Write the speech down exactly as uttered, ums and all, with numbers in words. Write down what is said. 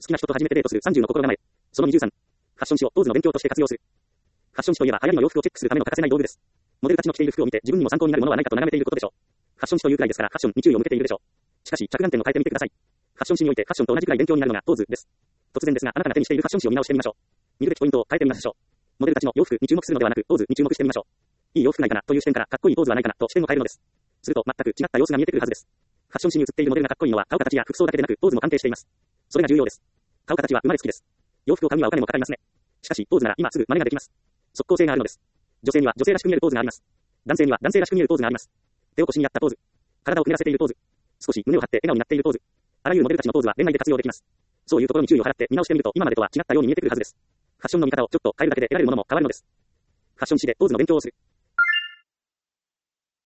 好きな人と初めてデートするさんじゅうの心構え。そのにじゅうさん。ファッション誌をポーズの勉強として活用する。ファッション誌といえば流行りの洋服をチェックするための欠かせない道具です。モデルたちの着ている服を見て自分にも参考になるものはないかと眺めていることでしょう。ファッション誌というくらいですからファッションに注意を向けているでしょう。しかし着眼点を変えてみてください。ファッション誌においてファッションと同じくらい勉強になるのがポーズです。突然ですがあなたが手にしているファッション誌を見直してみましょう。見るべきポイントを変えてみましょう。モデルたちの洋服に注目するのではなくポーズに注目してみましょう。いい洋服ないかなという視点からかっこいいポーズはないかなと視点を変えるのです。すると全く違った様子が見えてくるはずです。ファッション誌に映っているモデルがかっこいいのは顔形や服装だけでなくポーズも関係しています。それが重要です。顔形は生まれつきです。洋服を買うにはお金もかかりますね。しかしポーズなら今すぐ真似ができます。即効性があるのです。女性には女性らしく見えるポーズがあります。男性には男性らしく見えるポーズがあります。手を腰にやったポーズ。体をくねらせているポーズ。少し胸を張って笑顔になっているポーズ。あらゆるモデルたちのポーズは恋愛で活用できます。そういうところに注意を払って見直してみると今までとは違ったように見えてくるはずです。ファッションの見方をちょっと変えるだけで得られるものも変わるのです。ファッション誌でポーズの勉強をする。